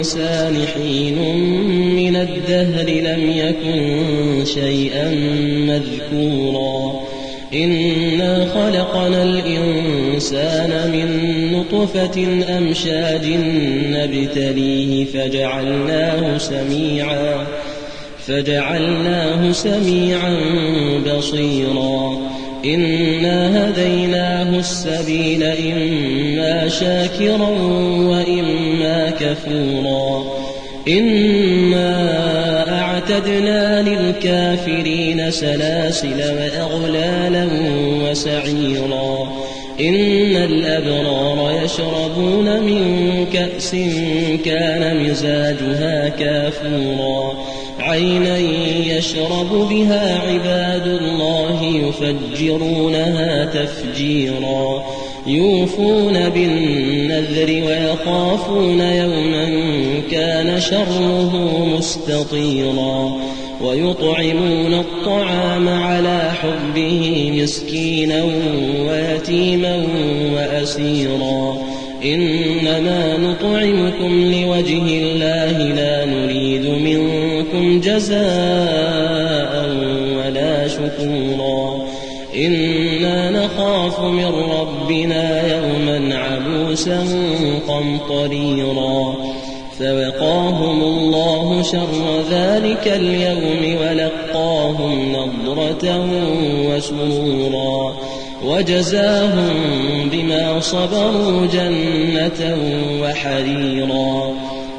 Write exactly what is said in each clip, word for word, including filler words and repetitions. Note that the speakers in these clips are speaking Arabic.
الإنسان حين من الدهر لم يكن شيئا مذكورا إنا خلقنا الإنسان من نطفة أمشاج نبتليه فجعلناه سميعا فجعلناه سميعا بصيرا إنا هديناه السبيل إما شاكرا وإما كفورا إنا أعتدنا للكافرين سلاسل وأغلالا وسعيرا إن الأبرار يشربون من كأس كان مزاجها كافورا عينا يشرب بها عباد الله يفجرونها تفجيرا يوفون بالنذر ويخافون يوما كان شره مستطيرا ويطعمون الطعام على حبه مسكينا ويتيما وأسيرا إنما نطعمكم لوجه الله لا نريد منكم جزاء ولا شكورا إنا نخاف من ربنا يوما عبوسا قمطريرا فوقاهم الله شر ذلك اليوم ولقاهم نضرة وسرورا وجزاهم بما صبروا جنة وحريرا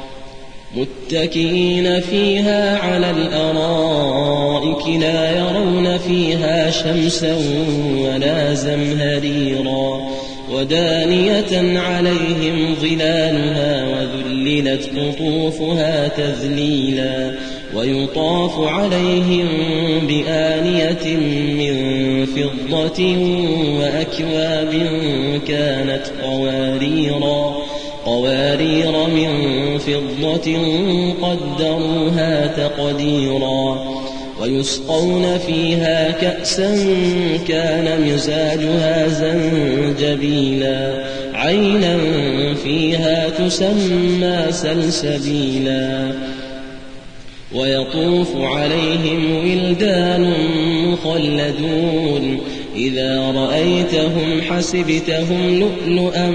متكئين فيها على الأرائك لا يرون فيها شمسا ولا زمهريرا ودانية عليهم ظلالها وذللت قطوفها تذليلا ويطاف عليهم بآنية من فضة وأكواب كانت قواريرا قوارير من فضة قدروها تقديرا ويسقون فيها كأسا كان مزاجها زنجبيلا عينا فيها تسمى سلسبيلا ويطوف عليهم ولدان مخلدون إذا رأيتهم حسبتهم لؤلؤا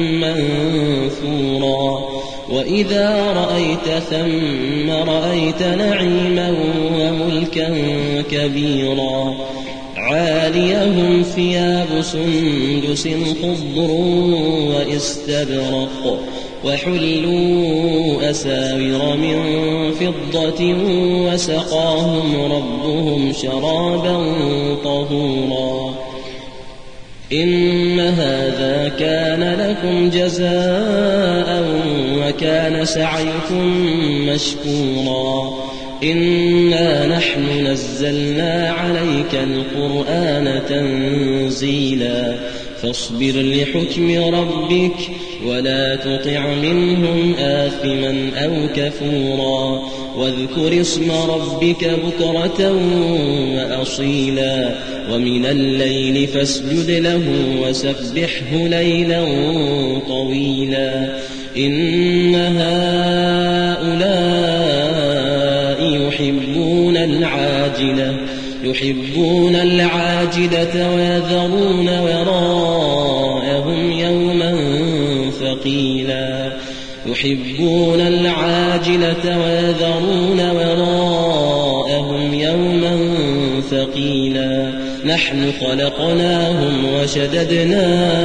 منثورا وإذا رأيت ثم رأيت نعيما وملكا كبيرا عاليهم ثياب سندس خضر واستبرق وحلوا أساور من فضة وسقاهم ربهم شرابا طهورا إن هذا كان لكم جزاء وكان سعيكم مشكورا إنا نحن نزلنا عليك القرآن تنزيلا فاصبر لحكم ربك ولا تطع منهم آثما أو كفورا واذكر اسم ربك بكرة وأصيلا ومن الليل فاسجد له وسبحه ليلا طويلا إن هؤلاء يحبون العاجلة يحبون العاجلة ويذرون وراءهم يوما ثقيلا يحبون العاجلة ويذرون وراءهم يوما ثقيلا نحن خلقناهم وشددنا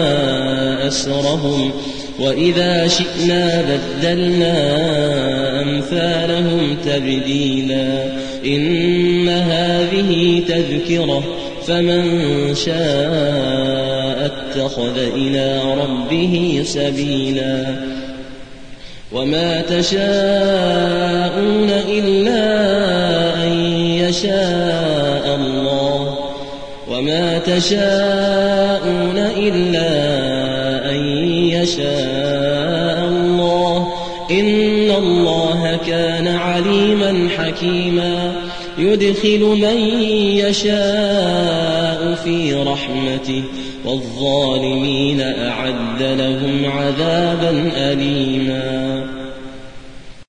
أسرهم وإذا شئنا بدلنا أمثالهم تبديلا إن هذه تذكرة فمن شاء اتخذ إلى ربه سبيلا وما تشاءون إلا أن يشاء الله وما تشاءون إلا أن يشاء الله إن الله كان عليما حكيما يدخل من يشاء في رحمته والظالمين أعد لهم عذابا أليما